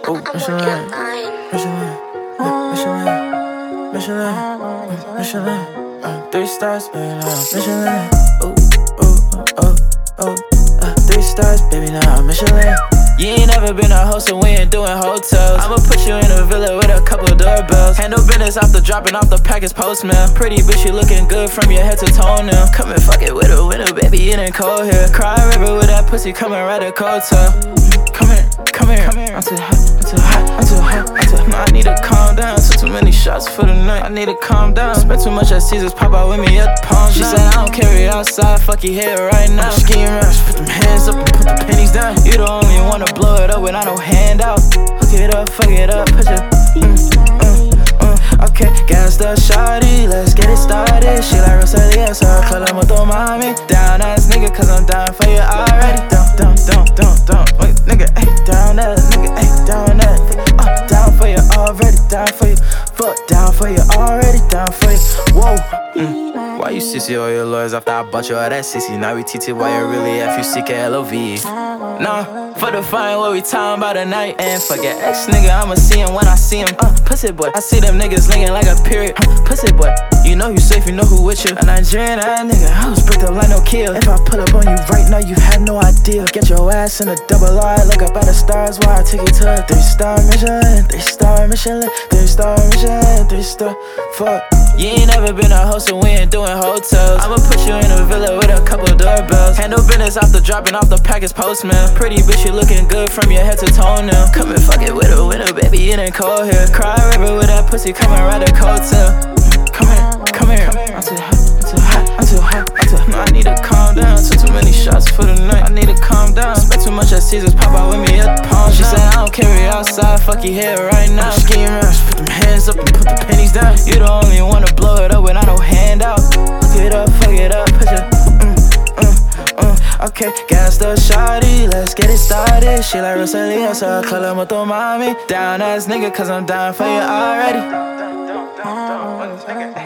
Ooh, Michelin, Michelin, Michelin, Michelin, Michelin. 3 stars, baby, now Michelin. Ooh, ooh, 3 stars, baby, now Michelin. You ain't never been a host, so we ain't doing hotels. I'ma put you in a villa with a couple doorbells. Handle business after dropping off the package postmail. Pretty bitch, you looking good from your head to toenail. Come and fuck it with a window, baby, it ain't cold here. Cry river with that pussy, coming right a cold tail. Come here, come here, I'm too hot, I'm too hot, I'm too hot, I'm too hot. I need to calm down, took too many shots for the night. I need to calm down, spent too much at Caesars, pop out with me at the palm. She said I don't carry it outside, fuck your head right now. Skiing around, put them hands up and put the pennies down. You the only one to blow it up when I don't hand out. Hook it up, fuck it up, put your okay, gassed up, shawty, let's get it started. She like Rosalia, so I call her Moto Mami. Down ass nigga, cause I'm down for you already. Down, wait, nigga, ayy, down that, nigga, ayy, down that. Down for you already, down for you, fuck, down for you already, down for you, whoa. Why you sissy all your lawyers after I bought you all that sissy? Now we TT, why you really F-U-C-K-L-O-V? Nah, for the fine, what we talking about tonight? And fuck your ex nigga, I'ma see him when I see him. Pussy boy, I see them niggas linking like a period. Pussy boy, you know you safe, you know who with you. A Nigerian ass nigga, I was bricked up like no kill. If I pull up on you right now, you have no idea. Get your ass in a double R, look up at the stars while I take you to a 3-star Michelin, 3-star Michelin, 3-star Michelin, 3-star, fuck. You ain't never been a host, so we ain't doing hotels. I'ma put you in a villa with a couple doorbells. Handle business after dropping off the package postmail. Pretty bitch, you looking good from your head to toenail. Come and fuck it with a window, baby, it ain't cold here. Cry river with that pussy, coming right a cold tail. Come here, I'm too hot, I'm too hot, I'm too hot, I'm too hot. I need to calm down, took too many shots for the night. I need to calm down, spent too much at Caesars, pop out with me at the palm. She said I don't carry it outside, fuck your head right now. Skiing around, put them hands up and put the pennies down. You the only one to blow it up when I don't hand out. Hook it up, fuck it up, put your okay, gassed up, shawty, let's get it started. She like Rosalia, so I call her Moto Mami. Down ass nigga, cause I'm down for you already.